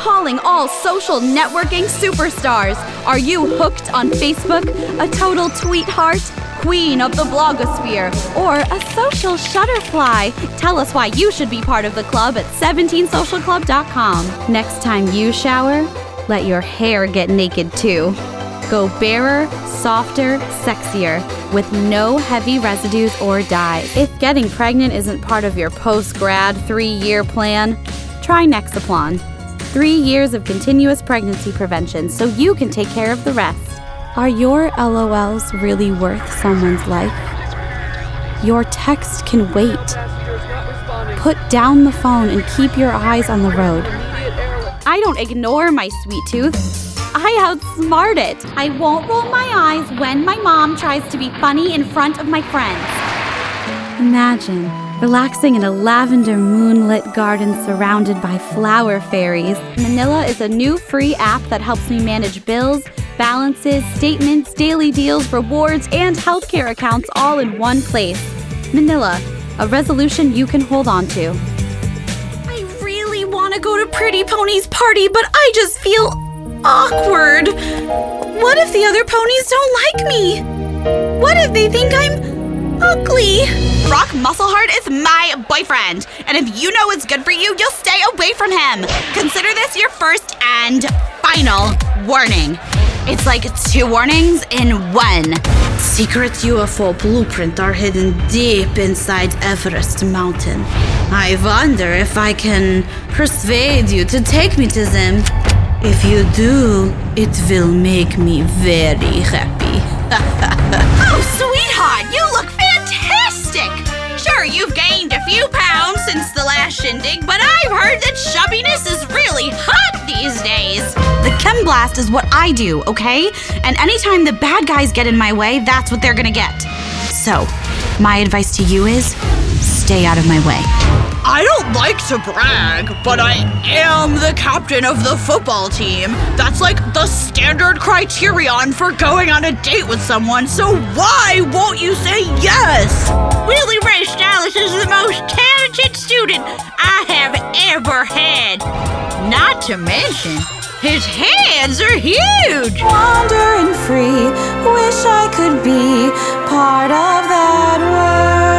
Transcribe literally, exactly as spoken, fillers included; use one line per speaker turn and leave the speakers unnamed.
calling all social networking superstars. Are you hooked on Facebook? A total tweetheart? Queen of the blogosphere? Or a social shutterfly? Tell us why you should be part of the club at seventeen social club dot com. Next time you shower, let your hair get naked too. Go barer, softer, sexier, with no heavy residues or dyes. If getting pregnant isn't part of your post-grad three-year plan, try Nexaplon. Three years of continuous pregnancy prevention so you can take care of the rest. Are your L O Ls really worth someone's life? Your text can wait. Put down the phone and keep your eyes on the road. I don't ignore my sweet tooth. I outsmart it. I won't roll my eyes when my mom tries to be funny in front of my friends. Imagine relaxing in a lavender moonlit garden surrounded by flower fairies. Manila is a new free app that helps me manage bills, balances, statements, daily deals, rewards, and healthcare accounts all in one place. Manila, a resolution you can hold on to. I really want to go to Pretty Pony's party, but I just feel awkward. What if the other ponies don't like me? What if they think I'm ugly? Rock Muscleheart is my boyfriend, and if you know what's good for you, you'll stay away from him. Consider this your first and final warning. It's like two warnings in one. Secret U F O blueprints are hidden deep inside Everest Mountain. I wonder if I can persuade you to take me to them. If you do, it will make me very happy. Oh, sweetheart, you look fantastic! Sure, you've gained a few pounds since the last shindig, but I've heard that chubbiness is really hot these days. The Chem Blast is what I do, okay? And anytime the bad guys get in my way, that's what they're gonna get. So, my advice to you is, stay out of my way.
I don't like to brag, but I am the captain of the football team. That's like the standard criterion for going on a date with someone, so why won't you say yes? Willie Ray Styles is the most talented student I have ever had. Not to mention, his hands are huge.
Wandering free, wish I could be part of that world.